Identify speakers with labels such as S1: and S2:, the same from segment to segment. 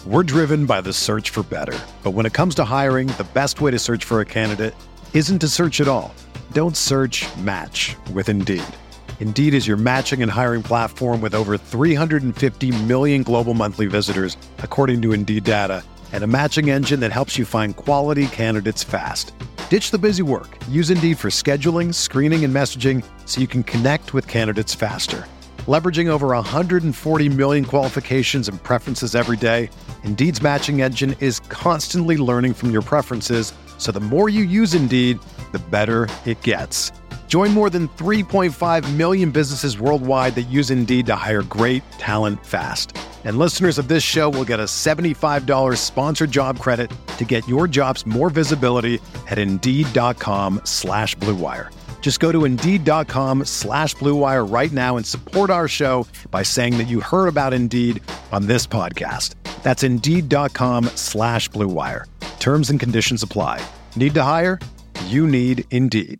S1: We're driven by the search for better. But when it comes to hiring, the best way to search for a candidate isn't to search at all. Don't search, match with Indeed. Indeed is your matching and hiring platform with over 350 million global monthly visitors, according to Indeed data, and a matching engine that helps you find quality candidates fast. Ditch the busy work. Use Indeed for scheduling, screening, and messaging so you can connect with candidates faster. Leveraging over 140 million qualifications and preferences every day, Indeed's matching engine is constantly learning from your preferences, so the more you use Indeed, the better it gets. Join more than 3.5 million businesses worldwide that use Indeed to hire great talent fast. And listeners of this show will get a $75 sponsored job credit to get your jobs more visibility at Indeed.com/Blue Wire. Just go to Indeed.com/Blue Wire right now and support our show by saying that you heard about Indeed on this podcast. That's Indeed.com/Blue Wire. Terms and conditions apply. Need to hire? You need Indeed.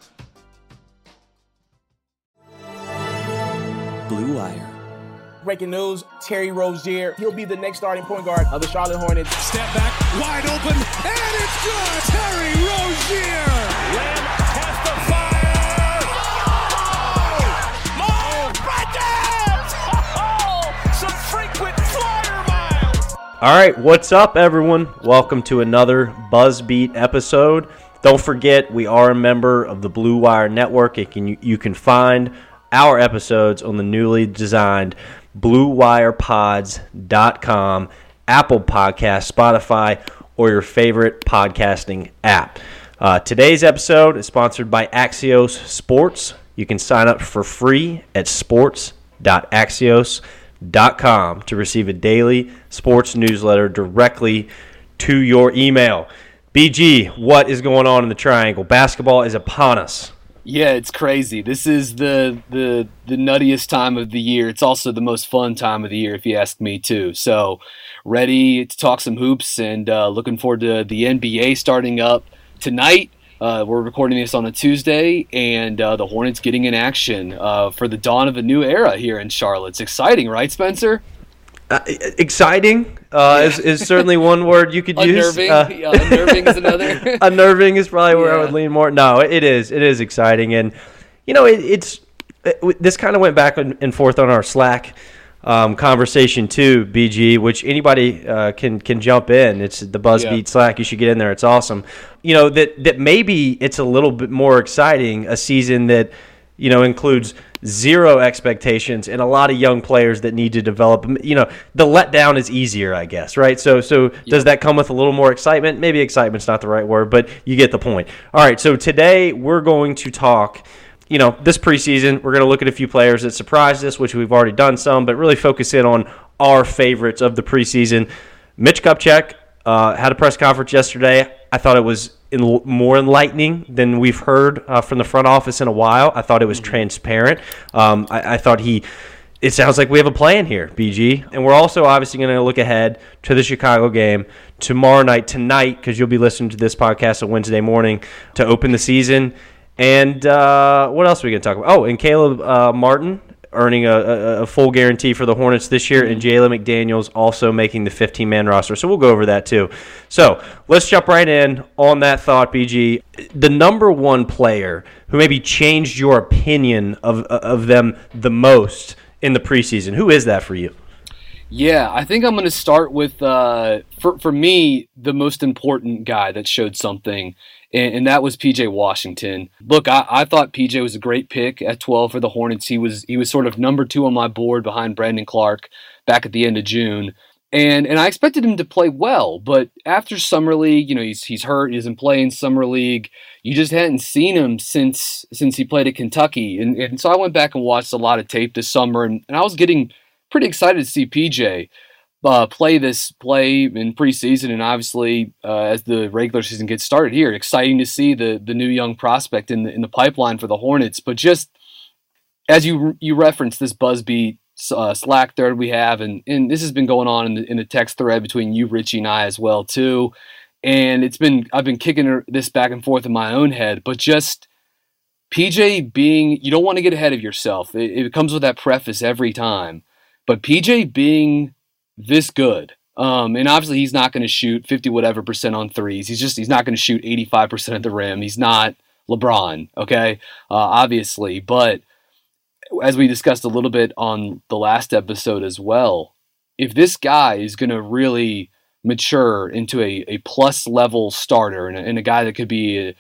S2: Blue Wire.
S3: Breaking news, Terry Rozier, he'll be the next starting point guard of the Charlotte Hornets.
S4: Step back, wide open, and it's good! Terry Rozier!
S3: Lamb has the fire! Oh! Mo Bridges! Some frequent flyer miles!
S5: All right, what's up, everyone? Welcome to another BuzzBeat episode. Don't forget, we are a member of the Blue Wire Network. You can find our episodes on the newly designed BlueWirePods.com, Apple Podcasts, Spotify, or your favorite podcasting app. Today's episode is sponsored by Axios Sports. You can sign up for free at sports.axios.com to receive a daily sports newsletter directly to your email. BG, what is going on in the Triangle? Basketball is upon us.
S6: Yeah, it's crazy. This is the nuttiest time of the year. It's also the most fun time of the year, if you ask me, too. So, ready to talk some hoops and looking forward to the NBA starting up tonight. We're recording this on a Tuesday, and the Hornets getting in action for the dawn of a new era here in Charlotte. It's exciting, right, Spencer?
S5: Exciting is certainly one word you could use.
S6: Unnerving is another.
S5: Unnerving is probably where I would lean more. No, it is exciting, and it's this kind of went back and forth on our Slack conversation too, BG, which anybody can jump in. It's the BuzzBeat Slack. You should get in there. It's awesome. That maybe it's a little bit more exciting, a season that includes zero expectations and a lot of young players that need to develop. The letdown is easier, I guess, right? So does that come with a little more excitement? Maybe excitement's not the right word, but you get the point. All right, so today we're going to talk, this preseason, we're going to look at a few players that surprised us, which we've already done some, but really focus in on our favorites of the preseason. Mitch Kupchak had a press conference yesterday. I thought it was more enlightening than we've heard from the front office in a while. I thought it was transparent. I thought it sounds like we have a plan here, BG. And we're also obviously going to look ahead to the Chicago game tonight, because you'll be listening to this podcast on Wednesday morning to open the season. And what else are we going to talk about? Oh, and Caleb Martin earning a full guarantee for the Hornets this year, and Jalen McDaniels also making the 15-man roster. So we'll go over that too. So let's jump right in on that thought, BG. The number one player who maybe changed your opinion of them the most in the preseason, who is that for you?
S6: Yeah, I think I'm going to start with, for me, the most important guy that showed something, and that was P.J. Washington. Look, I thought P.J. was a great pick at 12 for the Hornets. He was sort of number 2 on my board behind Brandon Clark back at the end of June. And I expected him to play well, but after Summer League, he's hurt, he doesn't play in Summer League. You just hadn't seen him since he played at Kentucky. And so I went back and watched a lot of tape this summer, and I was getting pretty excited to see PJ play in preseason, and obviously as the regular season gets started here, exciting to see the new young prospect in the pipeline for the Hornets. But just as you referenced this BuzzBeat Slack thread we have, and this has been going on in the text thread between you, Richie, and I as well too. And I've been kicking this back and forth in my own head, but just PJ you don't want to get ahead of yourself. It comes with that preface every time. But PJ being this good, And obviously he's not going to shoot 50% on threes. He's not going to shoot 85% at the rim. He's not LeBron, okay? Obviously. But as we discussed a little bit on the last episode as well, if this guy is going to really mature into a plus level starter and a guy that could be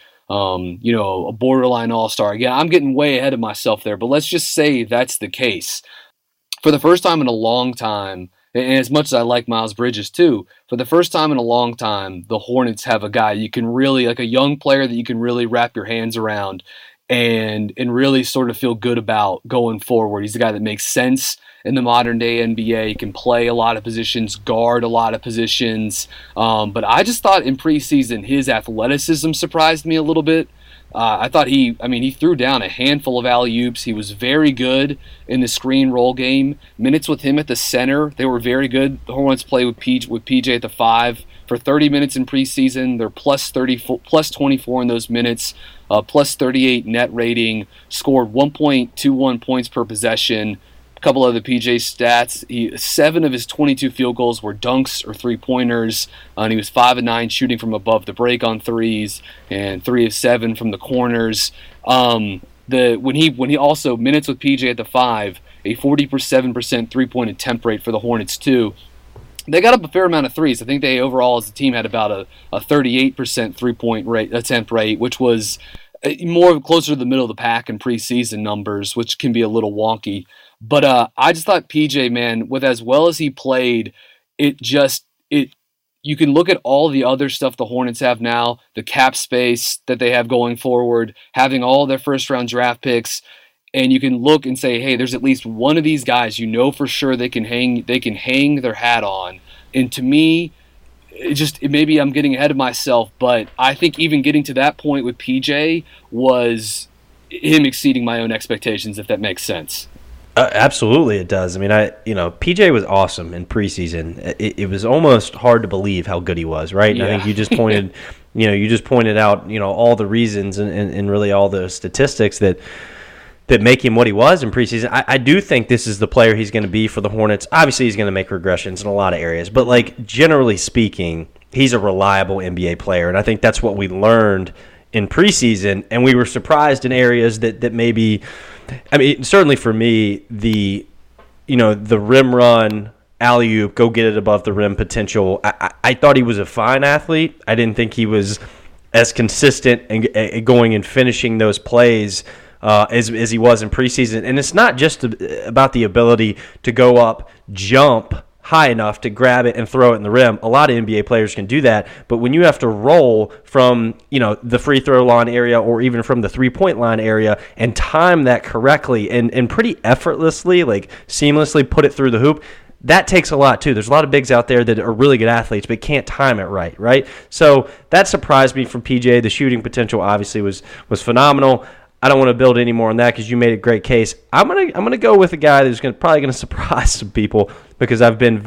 S6: a borderline all-star. Again, I'm getting way ahead of myself there, but let's just say that's the case. For the first time in a long time, and as much as I like Miles Bridges too, for the first time in a long time, the Hornets have a guy you can really, like a young player that you can really wrap your hands around and really sort of feel good about going forward. He's a guy that makes sense in the modern day NBA. He can play a lot of positions, guard a lot of positions. But I just thought in preseason his athleticism surprised me a little bit. I thought he threw down a handful of alley-oops. He was very good in the screen roll game. Minutes with him at the center, they were very good. The Hornets play with PJ at the 5 for 30 minutes in preseason. They're plus 24 in those minutes, plus 38 net rating, scored 1.21 points per possession. A couple other PJ stats. 7 of his 22 field goals were dunks or three-pointers, and he was 5 of 9 shooting from above the break on threes, and 3 of 7 from the corners. When he also minutes with PJ at the 5, a 47% three-point attempt rate for the Hornets too. They got up a fair amount of threes. I think they overall as a team had about a 38% three-point attempt rate, which was more closer to the middle of the pack in preseason numbers, which can be a little wonky. But I just thought PJ, man, with as well as he played, you can look at all the other stuff the Hornets have now, the cap space that they have going forward, having all their first-round draft picks, and you can look and say, hey, there's at least one of these guys you know for sure they can hang their hat on. And to me, maybe I'm getting ahead of myself, but I think even getting to that point with PJ was him exceeding my own expectations, if that makes sense.
S5: Absolutely, it does. I mean, PJ was awesome in preseason. It was almost hard to believe how good he was, right?
S6: Yeah.
S5: And I think you just pointed out, all the reasons and really all the statistics that make him what he was in preseason. I do think this is the player he's going to be for the Hornets. Obviously, he's going to make regressions in a lot of areas, but like generally speaking, he's a reliable NBA player, and I think that's what we learned in preseason, and we were surprised in areas that maybe. I mean, certainly for me, the rim run, alley-oop, go get it above the rim potential, I thought he was a fine athlete. I didn't think he was as consistent and going and finishing those plays as he was in preseason. And it's not just about the ability to go up, jump high enough to grab it and throw it in the rim. A lot of NBA players can do that, but when you have to roll from the free throw line area or even from the three-point line area and time that correctly and pretty effortlessly, like seamlessly put it through the hoop, that takes a lot too. There's a lot of bigs out there that are really good athletes but can't time it right? So that surprised me from PJ. The shooting potential obviously was phenomenal. I don't want to build any more on that because you made a great case. I'm gonna go with a guy that's probably gonna surprise some people because I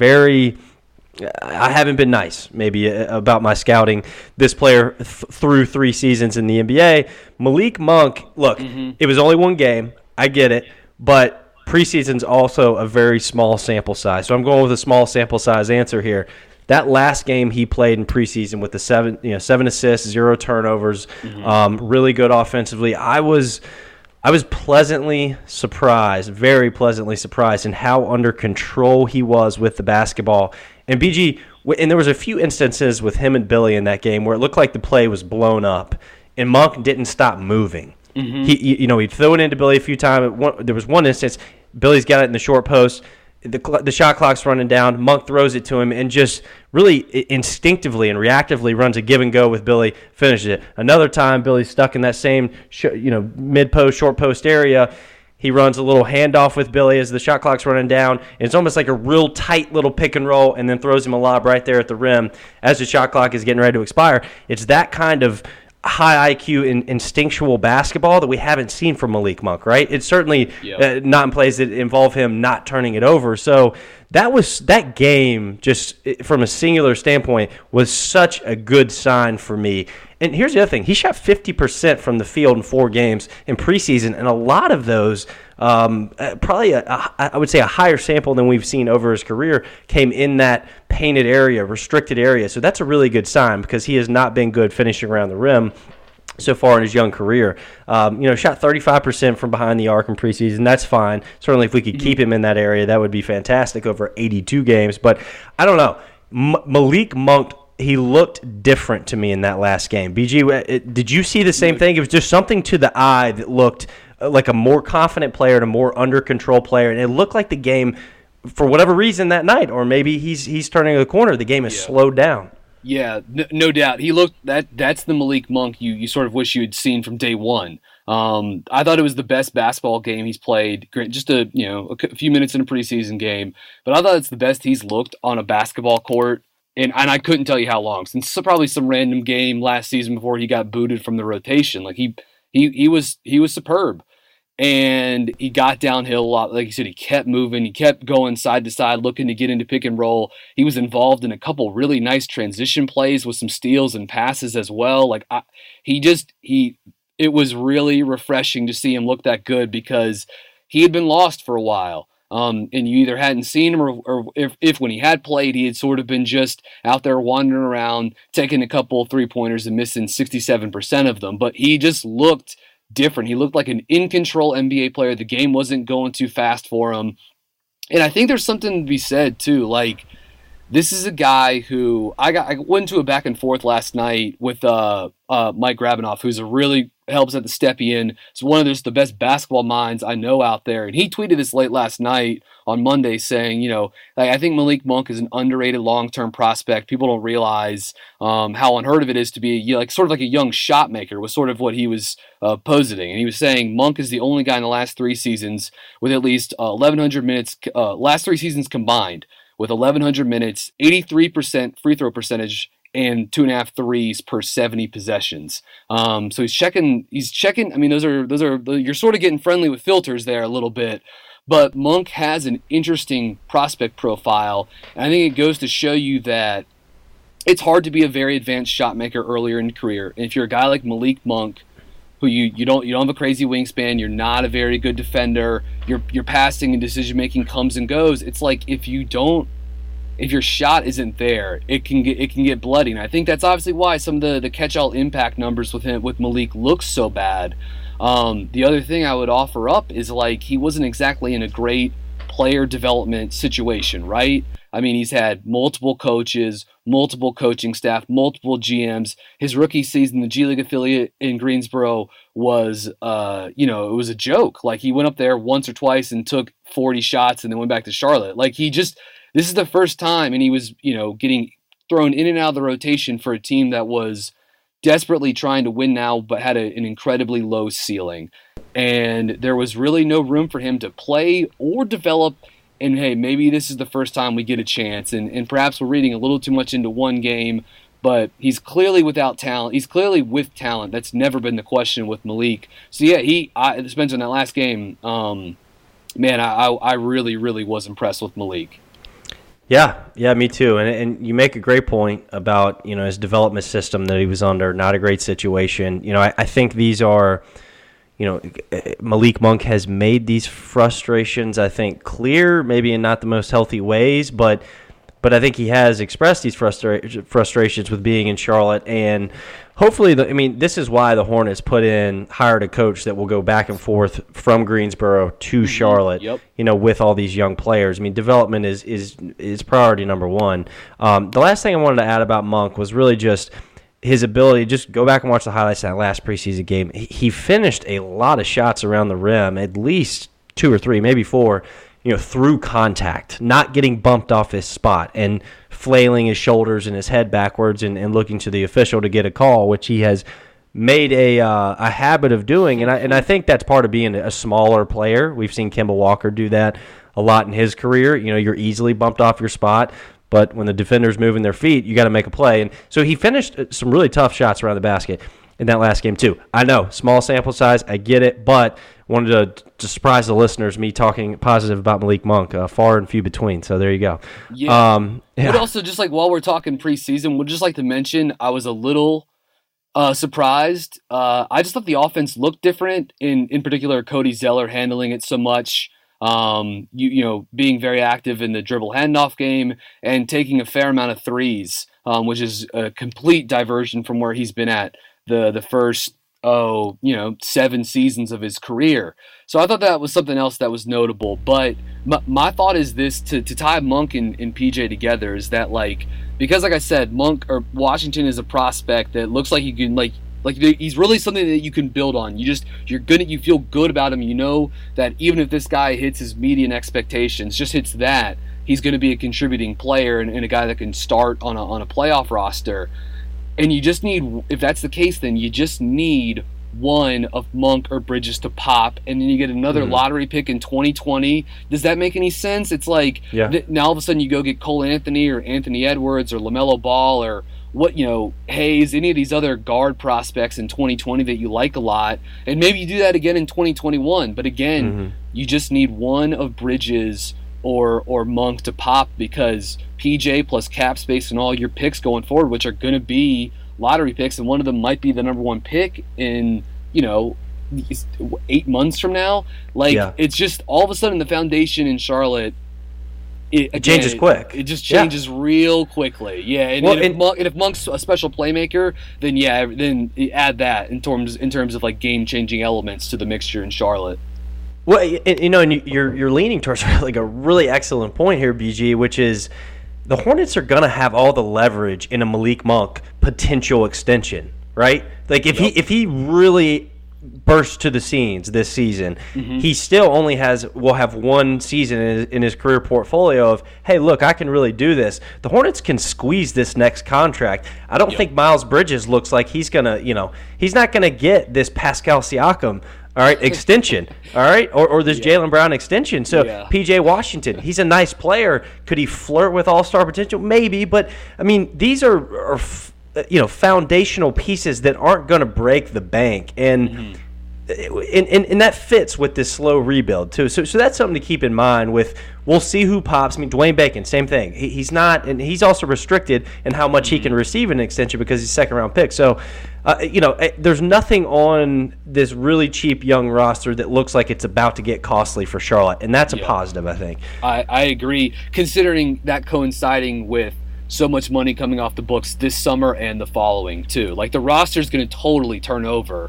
S5: haven't been nice maybe about my scouting this player through 3 seasons in the NBA. Malik Monk, look, It was only one game. I get it, but preseason's also a very small sample size. So I'm going with a small sample size answer here. That last game he played in preseason with the 7 assists, 0 turnovers, really good offensively. I was pleasantly surprised, very pleasantly surprised in how under control he was with the basketball. And BG, and there was a few instances with him and Billy in that game where it looked like the play was blown up, and Monk didn't stop moving. He'd throw it into Billy a few times. There was one instance, Billy's got it in the short post. The shot clock's running down. Monk throws it to him and just really instinctively and reactively runs a give and go with Billy, finishes it. Another time, Billy's stuck in that same mid-post, short post area. He runs a little handoff with Billy as the shot clock's running down. And it's almost like a real tight little pick and roll and then throws him a lob right there at the rim as the shot clock is getting ready to expire. It's that kind of high IQ and instinctual basketball that we haven't seen from Malik Monk, right? It's certainly not in plays that involve him not turning it over. So that game, just from a singular standpoint, was such a good sign for me. And here's the other thing. He shot 50% from the field in 4 games in preseason, and a lot of those, probably I would say a higher sample than we've seen over his career, came in that painted area, restricted area. So that's a really good sign because he has not been good finishing around the rim so far in his young career. Shot 35% from behind the arc in preseason. That's fine. Certainly if we could keep him in that area, that would be fantastic over 82 games. But I don't know. Malik Monk, he looked different to me in that last game. BG, did you see the same thing? It was just something to the eye that looked like a more confident player and a more under control player. And it looked like the game, for whatever reason that night, or maybe he's turning the corner, the game has slowed down.
S6: Yeah, no doubt. He looked that's the Malik Monk you sort of wish you had seen from day one. I thought it was the best basketball game he's played. Just a few minutes in a preseason game, but I thought it's the best he's looked on a basketball court. And I couldn't tell you how long, since probably some random game last season before he got booted from the rotation. Like he was superb. And he got downhill a lot. Like you said, he kept moving. He kept going side to side, looking to get into pick and roll. He was involved in a couple really nice transition plays with some steals and passes as well. Like it was really refreshing to see him look that good because he had been lost for a while. And you either hadn't seen him or if when he had played, he had sort of been just out there wandering around, taking a couple of 3-pointers and missing 67% of them. But he just looked different. He looked like an in-control NBA player. The game wasn't going too fast for him. And I think there's something to be said, too. Like, this is a guy who I went to a back and forth last night with Mike Grabanoff, who's helps at the Stepien. It's one of the best basketball minds I know out there. And he tweeted this late last night on Monday saying, I think Malik Monk is an underrated long-term prospect. People don't realize how unheard of it is to be sort of like a young shot maker was sort of what he was positing. And he was saying Monk is the only guy in the last 3 seasons with at least 1,100 minutes, last 3 seasons combined, with 1,100 minutes, 83% free throw percentage, and 2.5 threes per 70 possessions. So he's checking. I mean, those are you're sort of getting friendly with filters there a little bit. But Monk has an interesting prospect profile, and I think it goes to show you that it's hard to be a very advanced shot maker earlier in your career. And if you're a guy like Malik Monk, who you don't have a crazy wingspan, you're not a very good defender, your passing and decision making comes and goes. It's like if your shot isn't there, it can get bloody. And I think that's obviously why some of the catch-all impact numbers with Malik look so bad. The other thing I would offer up is he wasn't exactly in a great player development situation, right? I mean, he's had multiple coaches, multiple coaching staff, multiple GMs. His rookie season, the G League affiliate in Greensboro was, it was a joke. Like, he went up there once or twice and took 40 shots and then went back to Charlotte. This is the first time, and he was, getting thrown in and out of the rotation for a team that was desperately trying to win now, but had an incredibly low ceiling. And there was really no room for him to play or develop. And hey, maybe this is the first time we get a chance. And perhaps we're reading a little too much into one game, but he's clearly without talent. He's clearly with talent. That's never been the question with Malik. So yeah, Spencer, in that last game, I really, really was impressed with Malik.
S5: Yeah, me too. And you make a great point about, his development system that he was under, not a great situation. I think these are, Malik Monk has made these frustrations, I think, clear, maybe in not the most healthy ways, but I think he has expressed these frustrations with being in Charlotte, and hopefully, this is why the Hornets hired a coach that will go back and forth from Greensboro to Charlotte, with all these young players. I mean, development is priority number one. The last thing I wanted to add about Monk was really just his ability. Just go back and watch the highlights of that last preseason game. He finished a lot of shots around the rim, at least 2 or 3, maybe 4, through contact, not getting bumped off his spot and flailing his shoulders and his head backwards and looking to the official to get a call, which he has made a habit of doing. And I think that's part of being a smaller player. We've seen Kemba Walker do that a lot in his career. You're easily bumped off your spot, but when the defender's moving their feet, you got to make a play. And so he finished some really tough shots around the basket in that last game too. I know, small sample size, I get it, but wanted to surprise the listeners, me talking positive about Malik Monk, far and few between. So there you go.
S6: Yeah. But also, just while we're talking preseason, would just like to mention I was a little surprised. I just thought the offense looked different. In particular, Cody Zeller handling it so much. being very active in the dribble handoff game and taking a fair amount of threes, which is a complete diversion from where he's been at the first 7 seasons of his career. So I thought that was something else that was notable. But my thought is this, to tie Monk and PJ together, is that because like I said, Washington is a prospect that looks like he can he's really something that you can build on. You feel good about him. You know that even if this guy hits his median expectations, just hits that, he's going to be a contributing player and a guy that can start on a playoff roster. And you just need, if that's the case, then you just need one of Monk or Bridges to pop, and then you get another lottery pick in 2020. Does that make any sense? It's now all of a sudden you go get Cole Anthony or Anthony Edwards or LaMelo Ball or Hayes, any of these other guard prospects in 2020 that you like a lot, and maybe you do that again in 2021. But again, you just need one of Bridges or Monk to pop, because PJ plus cap space and all your picks going forward, which are going to be lottery picks, and one of them might be the number 1 pick in 8 months from now. It's just all of a sudden the foundation in Charlotte, it
S5: changes quick.
S6: It just changes real quickly. Yeah, and if Monk's a special playmaker, then then add that in terms of game-changing elements to the mixture in Charlotte.
S5: Well, and you're leaning towards a really excellent point here, BG, which is the Hornets are gonna have all the leverage in a Malik Monk potential extension, right? If he really bursts to the scenes this season, he still will have 1 season in his career portfolio of, hey, look, I can really do this. The Hornets can squeeze this next contract. I don't think Miles Bridges looks like he's gonna, he's not gonna get this Pascal Siakam extension, or this Jaylen Brown extension. So PJ Washington, he's a nice player. Could he flirt with all-star potential? Maybe, but I mean, these are foundational pieces that aren't going to break the bank, and that fits with this slow rebuild too. So that's something to keep in mind. We'll see who pops. I mean, Dwayne Bacon, same thing. He's not, and he's also restricted in how much he can receive in an extension because he's a second-round pick. So, there's nothing on this really cheap young roster that looks like it's about to get costly for Charlotte, and that's a positive, I think.
S6: I agree, considering that coinciding with so much money coming off the books this summer and the following too. The roster's going to totally turn over.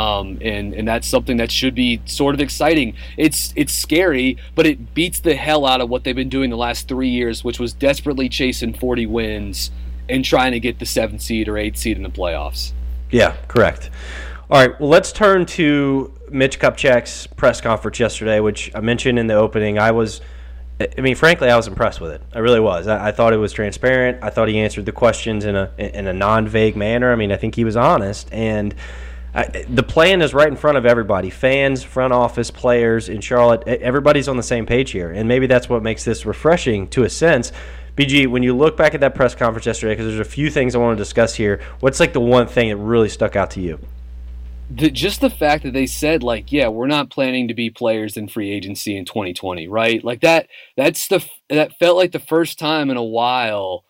S6: And that's something that should be sort of exciting. It's scary, but it beats the hell out of what they've been doing the last 3 years, which was desperately chasing 40 wins and trying to get the 7th seed or 8th seed in the playoffs.
S5: Yeah, correct. All right, well, let's turn to Mitch Kupchak's press conference yesterday, which I mentioned in the opening. Frankly, I was impressed with it. I really was. I thought it was transparent. I thought he answered the questions in a non-vague manner. I think he was honest, and the plan is right in front of everybody. Fans, front office, players in Charlotte, everybody's on the same page here. And maybe that's what makes this refreshing to a sense. BG, when you look back at that press conference yesterday, because there's a few things I want to discuss here, what's the one thing that really stuck out to you?
S6: Just the fact that they said, we're not planning to be players in free agency in 2020, right? That felt like the first time in a while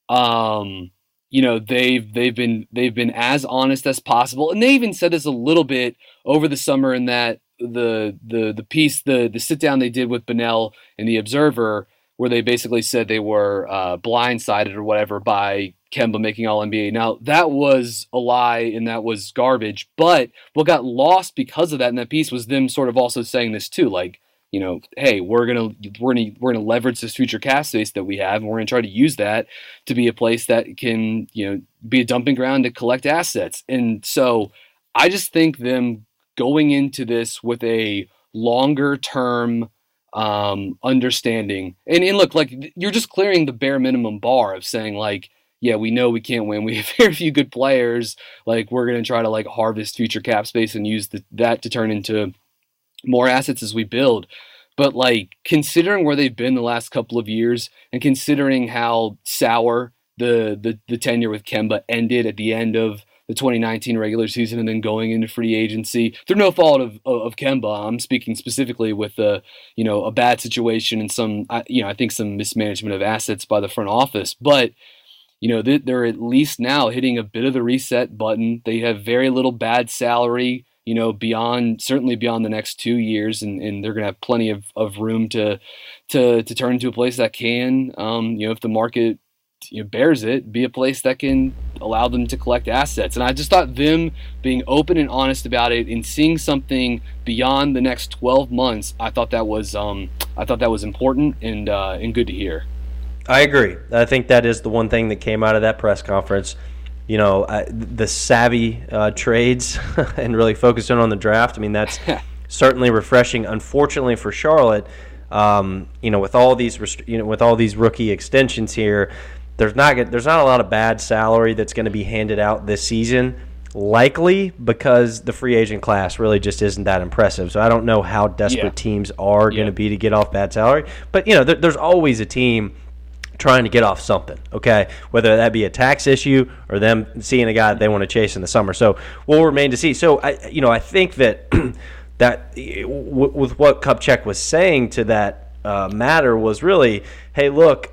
S6: they've been as honest as possible, and they even said this a little bit over the summer in that the piece, the sit down they did with Bunnell and the Observer, where they basically said they were blindsided or whatever by Kemba making All-NBA. Now, that was a lie and that was garbage, but what got lost because of that in that piece was them sort of also saying this too, hey, we're gonna leverage this future cap space that we have, and we're gonna try to use that to be a place that can, be a dumping ground to collect assets. And so I just think them going into this with a longer term understanding, and look, you're just clearing the bare minimum bar of saying we know we can't win. We have very few good players. We're going to try to harvest future cap space and use that to turn into more assets as we build. But considering where they've been the last couple of years, and considering how sour the tenure with Kemba ended at the end of the 2019 regular season and then going into free agency through no fault of Kemba. I'm speaking specifically with a bad situation and some I think some mismanagement of assets by the front office. But they're at least now hitting a bit of the reset button. They have very little bad salary certainly beyond the next 2 years, and they're going to have plenty of room to turn into a place that can, if the market bears it, be a place that can allow them to collect assets. And I just thought them being open and honest about it and seeing something beyond the next 12 months, I thought that was important and good to hear.
S5: I agree. I think that is the one thing that came out of that press conference. The savvy trades and really focusing on the draft. I mean, that's certainly refreshing. Unfortunately for Charlotte, with all these rookie extensions here, there's not a lot of bad salary that's going to be handed out this season. Likely because the free agent class really just isn't that impressive. So I don't know how desperate teams are going to be to get off bad salary. But there's always a team trying to get off something, okay? Whether that be a tax issue or them seeing a guy that they want to chase in the summer. So we'll remain to see. So I think that with what Kupchak was saying to that matter was really, hey, look,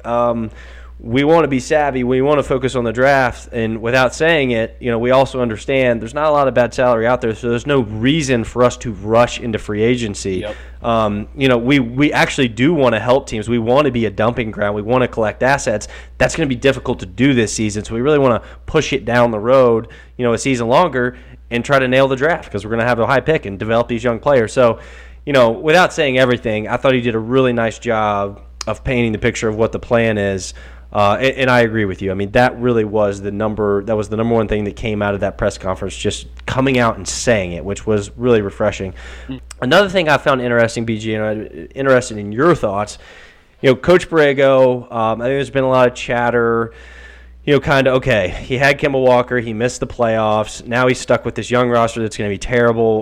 S5: we want to be savvy. We want to focus on the draft, and without saying it, we also understand there's not a lot of bad salary out there, so there's no reason for us to rush into free agency. Yep. We actually do want to help teams. We want to be a dumping ground. We want to collect assets. That's going to be difficult to do this season, so we really want to push it down the road, a season longer, and try to nail the draft because we're going to have a high pick and develop these young players. So, without saying everything, I thought he did a really nice job of painting the picture of what the plan is. And I agree with you. I mean, that really was the number one thing that came out of that press conference, just coming out and saying it, which was really refreshing. Another thing I found interesting, BG, and I'm interested in your thoughts, Coach Borrego, I think there's been a lot of chatter, he had Kemba Walker, he missed the playoffs, now he's stuck with this young roster that's going to be terrible,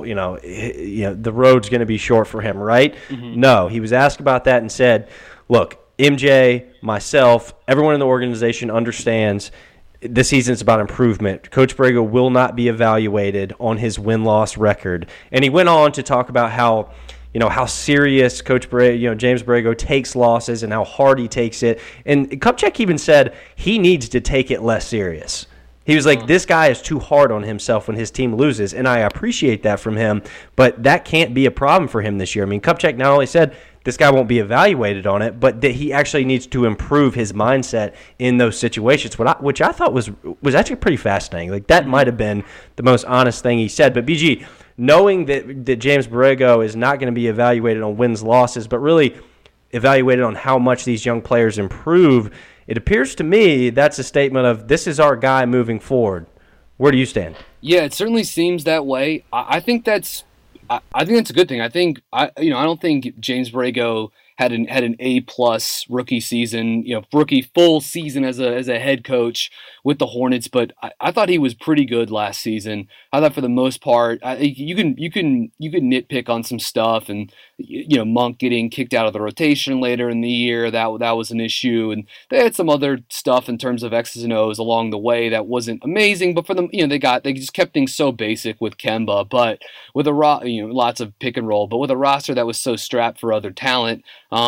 S5: the road's going to be short for him, right? Mm-hmm. No, he was asked about that and said, look, MJ, myself, everyone in the organization understands this season's about improvement. Coach Borrego will not be evaluated on his win-loss record. And he went on to talk about how serious Coach Borrego, James Borrego takes losses and how hard he takes it. And Kupchak even said he needs to take it less serious. He was like, this guy is too hard on himself when his team loses, and I appreciate that from him, but that can't be a problem for him this year. I mean, Kupchak not only said this guy won't be evaluated on it, but that he actually needs to improve his mindset in those situations, which I thought was actually pretty fascinating. Like, that might have been the most honest thing he said. But, BG, knowing that James Borrego is not going to be evaluated on wins, losses, but really evaluated on how much these young players improve, it appears to me that's a statement of this is our guy moving forward. Where do you stand?
S6: Yeah, it certainly seems that way. I think that's a good thing. I don't think James Borrego had an A+ rookie season, rookie full season as a head coach with the Hornets, but I thought he was pretty good last season. I thought for the most part, you can nitpick on some stuff, and Monk getting kicked out of the rotation later in the year, that was an issue, and they had some other stuff in terms of X's and O's along the way that wasn't amazing. But for them, they just kept things so basic with Kemba, but with lots of pick and roll, but with a roster that was so strapped for other talent.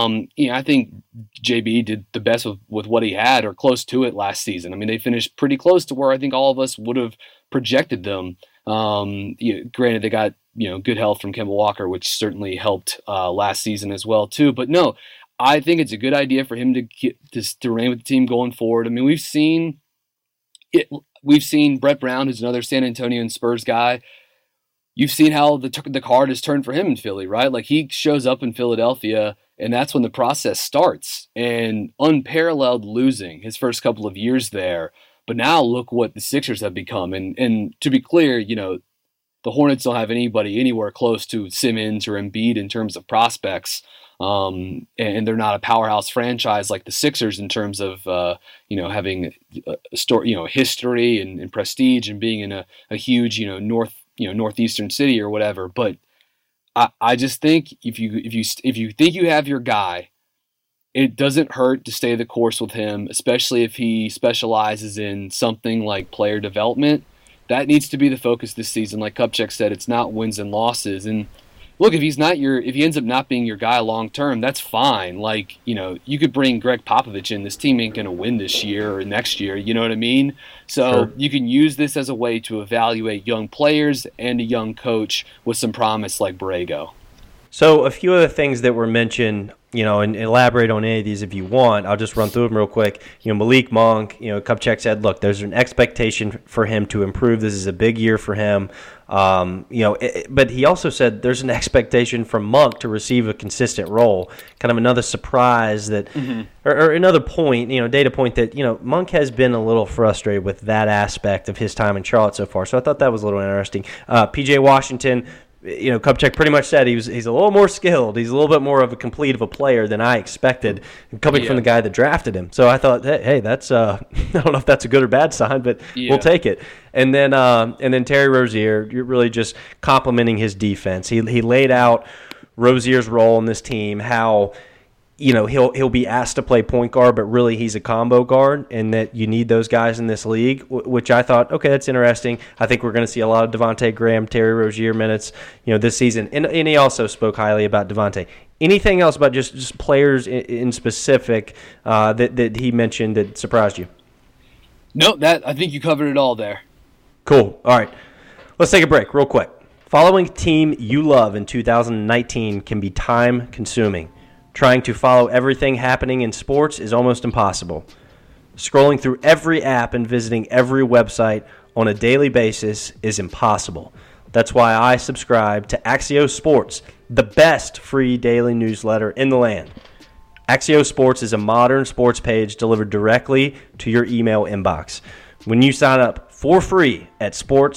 S6: I think JB did the best with what he had, or close to it, last season. I mean, they finished pretty close to where I think all of us would have projected them. Granted, they got good health from Kemba Walker, which certainly helped last season as well too. But no, I think it's a good idea for him to remain with the team going forward. I mean, we've seen Brett Brown, who's another San Antonio and Spurs guy. You've seen how the card has turned for him in Philly, right? Like, he shows up in Philadelphia, and that's when the process starts. And unparalleled losing his first couple of years there. But now look what the Sixers have become. And to be clear, the Hornets don't have anybody anywhere close to Simmons or Embiid in terms of prospects. And they're not a powerhouse franchise like the Sixers in terms of, having a story, history and prestige and being in a huge, northeastern city or whatever. But I just think if you think you have your guy, it doesn't hurt to stay the course with him, especially if he specializes in something like player development. That needs to be the focus this season. Like Kupchak said, it's not wins and losses. And look, if he ends up not being your guy long term, that's fine. Like, you could bring Greg Popovich in. This team ain't going to win this year or next year. You know what I mean? So
S5: Sure.
S6: You can use this as a way to evaluate young players and a young coach with some promise like Borrego.
S5: So a few of the things that were mentioned, and elaborate on any of these if you want. I'll just run through them real quick. Malik Monk, Kupchak said, look, there's an expectation for him to improve. This is a big year for him. But he also said there's an expectation from Monk to receive a consistent role. Kind of another surprise that, or another point, data point that, Monk has been a little frustrated with that aspect of his time in Charlotte so far. So I thought that was a little interesting. PJ Washington, Kupchak pretty much said he's a little more skilled. He's a little bit more of a complete of a player than I expected coming from the guy that drafted him. So I thought, hey, that's I don't know if that's a good or bad sign, but we'll take it. And then Terry Rozier, you're really just complimenting his defense. He laid out Rozier's role in this team, how he'll be asked to play point guard, but really he's a combo guard, and that you need those guys in this league, which I thought, okay, that's interesting. I think we're going to see a lot of Devontae Graham, Terry Rozier minutes, this season. And he also spoke highly about Devontae. Anything else about just players in specific that he mentioned that surprised you?
S6: No, I think you covered it all there.
S5: Cool. All right. Let's take a break real quick. Following a team you love in 2019 can be time-consuming. Trying to follow everything happening in sports is almost impossible. Scrolling through every app and visiting every website on a daily basis is impossible. That's why I subscribe to Axios Sports, the best free daily newsletter in the land. Axios Sports is a modern sports page delivered directly to your email inbox. When you sign up for free at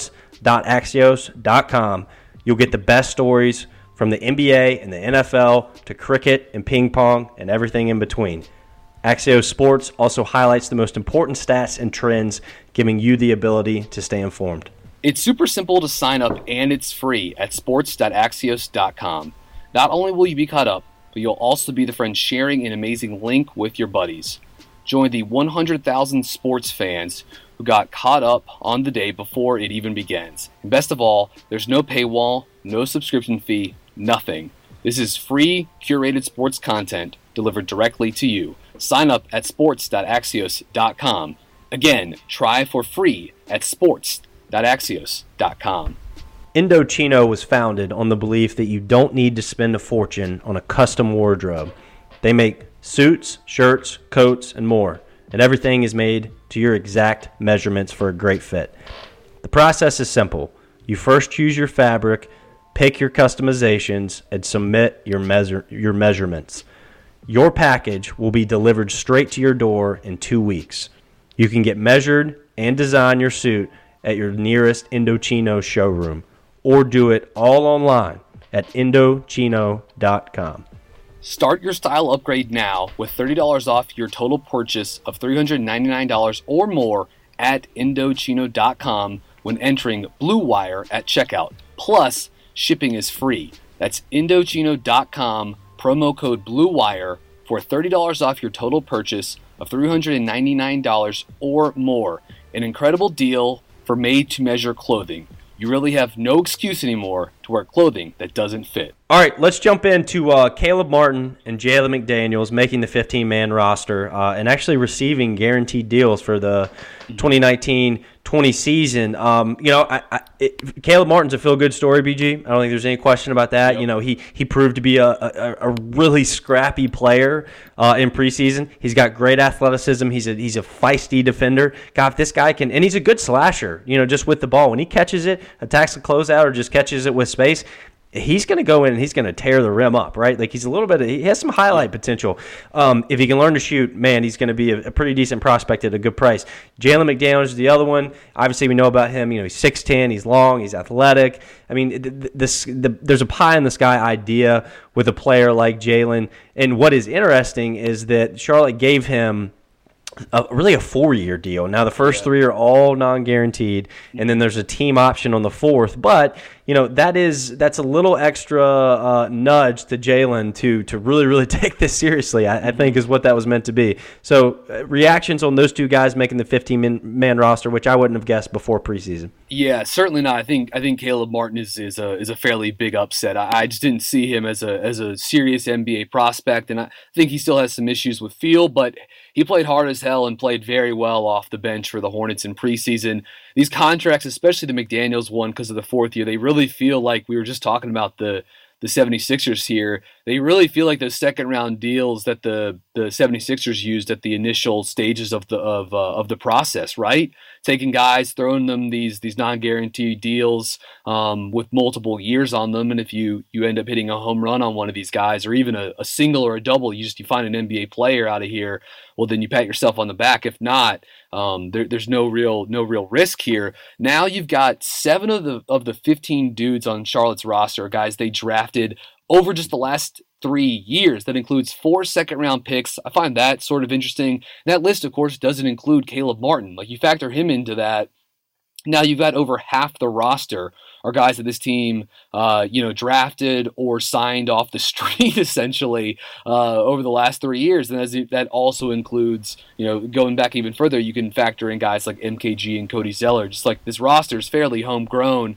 S5: sports.axios.com, you'll get the best stories from the NBA and the NFL to cricket and ping pong and everything in between. Axios Sports also highlights the most important stats and trends, giving you the ability to stay informed.
S6: It's super simple to sign up, and it's free at sports.axios.com. Not only will you be caught up, but you'll also be the friend sharing an amazing link with your buddies. Join the 100,000 sports fans who got caught up on the day before it even begins. And best of all, there's no paywall, no subscription fee, nothing. This is free, curated sports content delivered directly to you. Sign up at sports.axios.com. Again, try for free at sports.axios.com.
S5: Indochino was founded on the belief that you don't need to spend a fortune on a custom wardrobe. They make suits, shirts, coats, and more, and everything is made to your exact measurements for a great fit. The process is simple. You first choose your fabric, pick your customizations, and submit your measurements. Your package will be delivered straight to your door in 2 weeks. You can get measured and design your suit at your nearest Indochino showroom, or do it all online at Indochino.com.
S6: Start your style upgrade now with $30 off your total purchase of $399 or more at Indochino.com when entering Blue Wire at checkout. Plus, shipping is free. That's Indochino.com, promo code BLUEWIRE for $30 off your total purchase of $399 or more. An incredible deal for made-to-measure clothing. You really have no excuse anymore to wear clothing that doesn't fit.
S5: All right, let's jump into Caleb Martin and Jalen McDaniels making the 15-man roster and actually receiving guaranteed deals for the 2019-20 season. Caleb Martin's a feel-good story, BG. I don't think there's any question about that. Yep. He proved to be a really scrappy player in preseason. He's got great athleticism. He's a feisty defender. God, if this guy can, and he's a good slasher. Just with the ball when he catches it, attacks the closeout, or just catches it with space. He's going to go in and he's going to tear the rim up, right? Like he has some highlight potential. If he can learn to shoot, man, he's going to be a pretty decent prospect at a good price. Jalen McDaniels is the other one. Obviously, we know about him. He's 6'10", he's long, he's athletic. I mean, there's a pie in the sky idea with a player like Jalen. And what is interesting is that Charlotte gave him really a 4-year deal. Now the first 3 are all non-guaranteed, and then there's a team option on the 4th. But that's a little extra nudge to Jalen to really, really take this seriously, I think is what that was meant to be. So reactions on those two guys making the 15-man roster, which I wouldn't have guessed before preseason.
S6: Yeah, certainly not. I think Caleb Martin is a fairly big upset. I just didn't see him as a serious NBA prospect, and I think he still has some issues with feel, but he played hard as hell and played very well off the bench for the Hornets in preseason. These contracts, especially the McDaniels one because of the 4th year, they really feel like, we were just talking about the 76ers here, they really feel like those second-round deals that the 76ers used at the initial stages of the process, right? Taking guys, throwing them these non-guaranteed deals with multiple years on them, and if you end up hitting a home run on one of these guys, or even a single or a double, you find an NBA player out of here, well, then you pat yourself on the back. If not, there's no real risk here. Now you've got 7 of the 15 dudes on Charlotte's roster, guys they drafted over just the last 3 years. That includes 4 second-round picks. I find that sort of interesting. And that list, of course, doesn't include Caleb Martin. Like, you factor him into that, now you've got over half the roster are guys that this team, drafted or signed off the street, essentially, over the last 3 years. And that also includes, going back even further, you can factor in guys like MKG and Cody Zeller. Just like, this roster is fairly homegrown.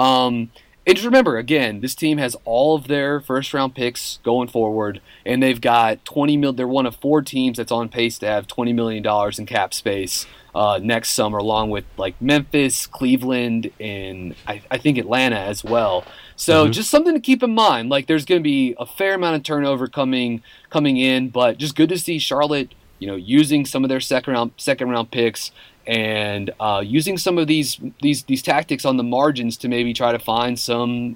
S6: And just remember, again, this team has all of their first-round picks going forward, and they've got $20 million. They're one of 4 teams that's on pace to have $20 million in cap space next summer, along with like Memphis, Cleveland, and I think Atlanta as well. So just something to keep in mind. Like, there's going to be a fair amount of turnover coming in, but just good to see Charlotte, using some of their second round picks and using some of these tactics on the margins to maybe try to find some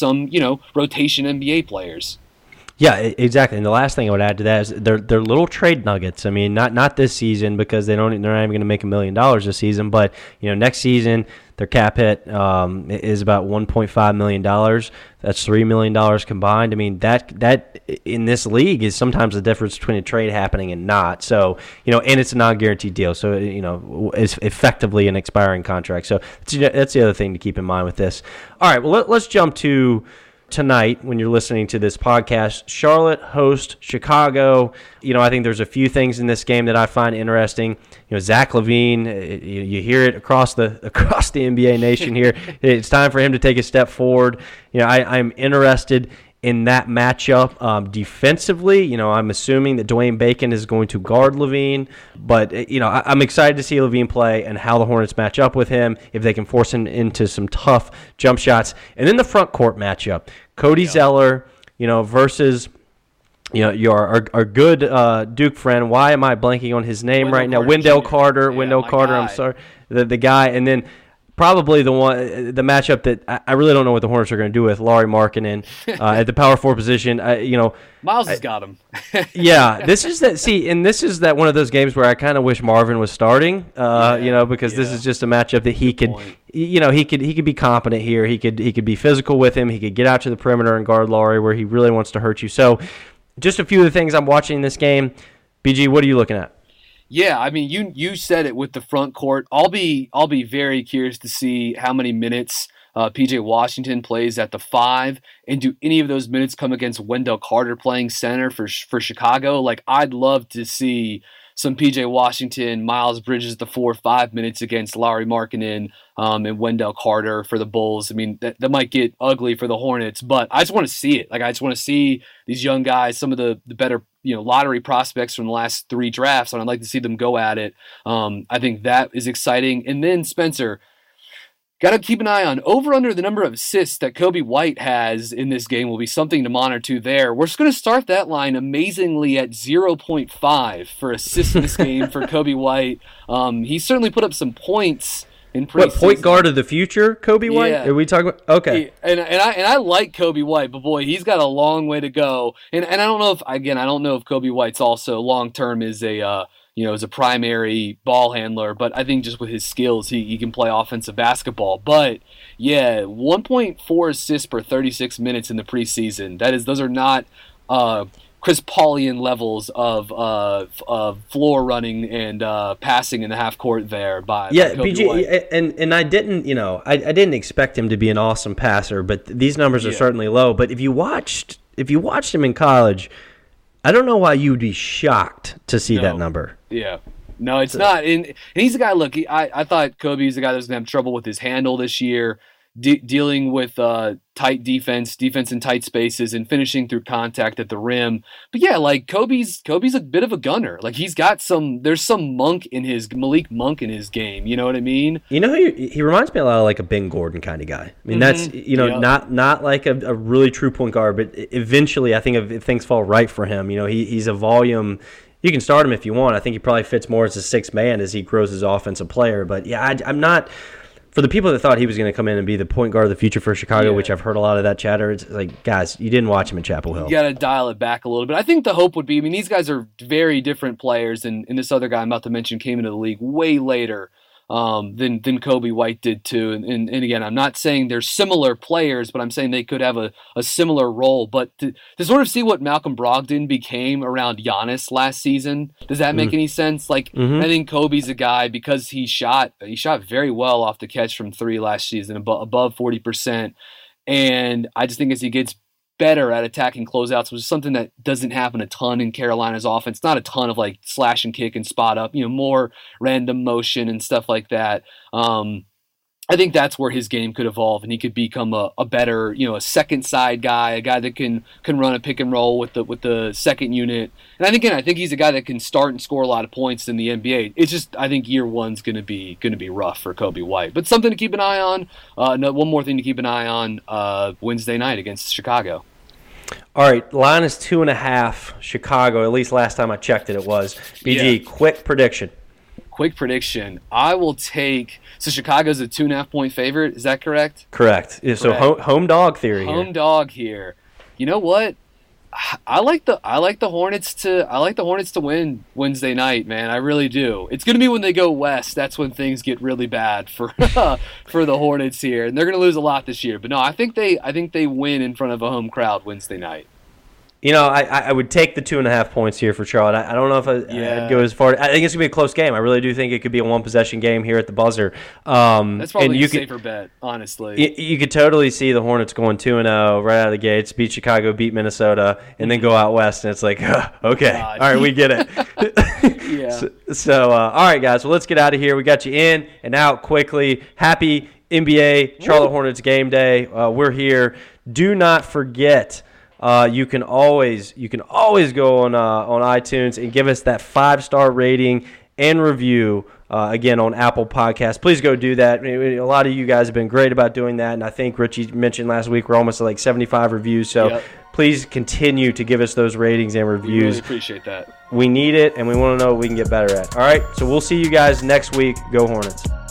S6: rotation NBA players.
S5: Yeah, exactly. And the last thing I would add to that is they're little trade nuggets. I mean, not this season because they're not even going to make $1 million this season, but next season their cap hit is about $1.5 million. That's $3 million combined. I mean, that in this league is sometimes the difference between a trade happening and not. So, and it's a non-guaranteed deal. So, it's effectively an expiring contract. So that's the other thing to keep in mind with this. All right, well, let's jump to tonight when you're listening to this podcast. Charlotte host Chicago. I think there's a few things in this game that I find interesting. Zach LaVine, you hear it across the NBA nation here. It's time for him to take a step forward. I'm interested in that matchup. Defensively, I'm assuming that Dwayne Bacon is going to guard LaVine, but I'm excited to see LaVine play and how the Hornets match up with him, if they can force him into some tough jump shots. And then the front court matchup, Cody Zeller, versus our good Duke friend. Why am I blanking on his name right now? Wendell Carter.
S6: Yeah,
S5: Wendell Carter.
S6: Guy.
S5: I'm sorry, the guy, and then. Probably the matchup that I really don't know what the Hornets are going to do with Lauri Markkanen at the power forward position.
S6: Miles has got him.
S5: Yeah, this is that one of those games where I kind of wish Marvin was starting. Because this is just a matchup that he could be competent here. He could be physical with him. He could get out to the perimeter and guard Lauri where he really wants to hurt you. So, just a few of the things I'm watching in this game. BG, what are you looking at?
S6: Yeah, I mean, you said it with the front court. I'll be very curious to see how many minutes PJ Washington plays at the 5, and do any of those minutes come against Wendell Carter playing center for Chicago? Like, I'd love to see some PJ Washington, Miles Bridges at the 4-5 minutes against Lauri Markkanen and Wendell Carter for the Bulls. I mean, that might get ugly for the Hornets, but I just want to see it. Like, I just want to see these young guys, some of the better lottery prospects from the last 3 drafts, and I'd like to see them go at it. I think that is exciting. And then Spencer, got to keep an eye on over-under the number of assists that Coby White has in this game will be something to monitor there. We're just going to start that line amazingly at 0.5 for assists in this game for Coby White. He certainly put up some points in preseason.
S5: What, point guard of the future, Coby White?
S6: Yeah.
S5: Are we talking about? Okay.
S6: And I like Coby White, but boy, he's got a long way to go. And I don't know if Coby White's also long-term is as a primary ball handler, but I think just with his skills, he can play offensive basketball. But yeah, 1.4 assists per 36 minutes in the preseason. Those are not Chris Paulian levels of floor running and passing in the half court there by Kobe
S5: BG
S6: White.
S5: and I didn't I didn't expect him to be an awesome passer, but these numbers are certainly low. But if you watched him in college, I don't know why you would be shocked to see that number.
S6: Yeah. No, it's not. And he's a guy, look, I thought Kobe's a guy that was going to have trouble with his handle this year, dealing with tight defense in tight spaces and finishing through contact at the rim. But yeah, like Kobe's a bit of a gunner. Like there's some Malik Monk in his game. You know what I mean?
S5: You know, he reminds me a lot of like a Ben Gordon kind of guy. I mean, that's, not like a really true point guard, but eventually I think if things fall right for him, he's a volume. You can start him if you want. I think he probably fits more as a sixth man as he grows his offensive player. But yeah, I'm not. For the people that thought he was going to come in and be the point guard of the future for Chicago, which I've heard a lot of that chatter, it's like, guys, you didn't watch him at Chapel Hill.
S6: You got to dial it back a little bit. I think the hope would be, these guys are very different players, and this other guy I'm about to mention came into the league way later than Kobe White did too. And again, I'm not saying they're similar players, but I'm saying they could have a similar role. But to sort of see what Malcolm Brogdon became around Giannis last season, does that make any sense? Like, I think Kobe's a guy, because he shot very well off the catch from three last season, above 40%. And I just think as he gets better at attacking closeouts, which is something that doesn't happen a ton in Carolina's offense. Not a ton of like slash and kick and spot up, more random motion and stuff like that. I think that's where his game could evolve, and he could become a better, a second side guy, a guy that can run a pick and roll with the second unit. And I think he's a guy that can start and score a lot of points in the NBA. It's just, I think year one's going to be rough for Kobe White, but something to keep an eye on. One more thing to keep an eye on Wednesday night against Chicago.
S5: All right, line is 2.5 Chicago. At least last time I checked it was. BG, quick prediction.
S6: I will take. So Chicago's a 2.5 point favorite. Is that correct?
S5: Correct. So home dog theory.
S6: Home dog here. You know what? I like the Hornets to win Wednesday night, man. I really do. It's going to be when they go west. That's when things get really bad for the Hornets here, and they're going to lose a lot this year. But no, I think they win in front of a home crowd Wednesday night.
S5: I would take the 2.5 points here for Charlotte. I don't know if I'd go as far. I think it's going to be a close game. I really do think it could be a one-possession game here at the buzzer.
S6: That's probably a safer bet, honestly.
S5: You could totally see the Hornets going 2-0 right out of the gates, beat Chicago, beat Minnesota, and then go out west, and it's like, okay, God. All right, we get it.
S6: Yeah.
S5: So, all right, guys, well, let's get out of here. We got you in and out quickly. Happy NBA Charlotte Hornets game day. We're here. Do not forget. You can always go on iTunes and give us that 5-star rating and review again on Apple Podcasts. Please go do that. A lot of you guys have been great about doing that, and I think Richie mentioned last week we're almost at like 75 reviews. So please continue to give us those ratings and reviews. We
S6: really appreciate that.
S5: We need it, and we want to know what we can get better at. All right, so we'll see you guys next week. Go Hornets.